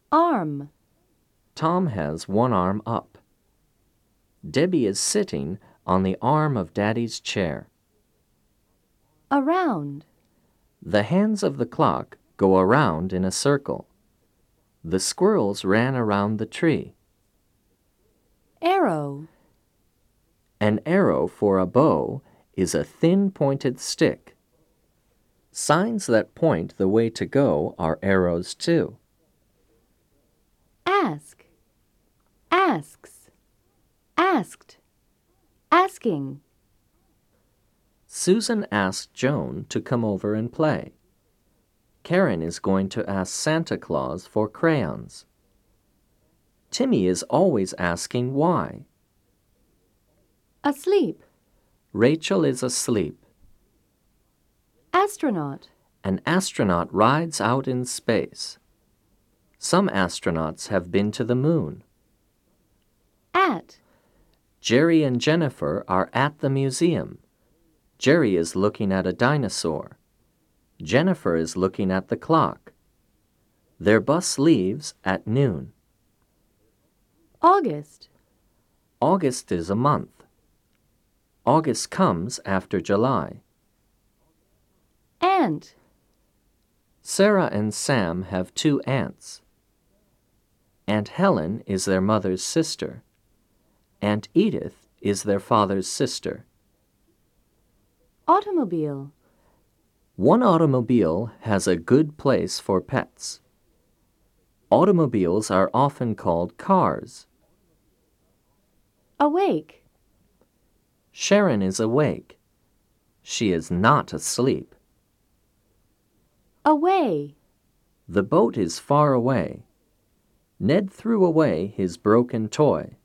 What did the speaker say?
Arm. Tom has one arm up. Debbie is sitting on the arm of Daddy's chair. Around. The hands of the clock go around in a circle. The squirrels ran around the tree. Arrow. An arrow for a bow is a thin pointed stick. Signs that point the way to go are arrows too. Ask. Asks. Asked. Asking. Susan asked Joan to come over and play. Karen is going to ask Santa Claus for crayons. Timmy is always asking why. Asleep. Rachel is asleep. Astronaut. An astronaut rides out in space. Some astronauts have been to the moon. At. Jerry and Jennifer are at the museum. Jerry is looking at a dinosaur. Jennifer is looking at the clock. Their bus leaves at noon. August. August is a month. August comes after July. Aunt. Sarah and Sam have two aunts. Aunt Helen is their mother's sister. Aunt Edith is their father's sister. Automobile. One automobile has a good place for pets. Automobiles are often called cars. Awake. Sharon is awake. She is not asleep. Away. The boat is far away. Ned threw away his broken toy.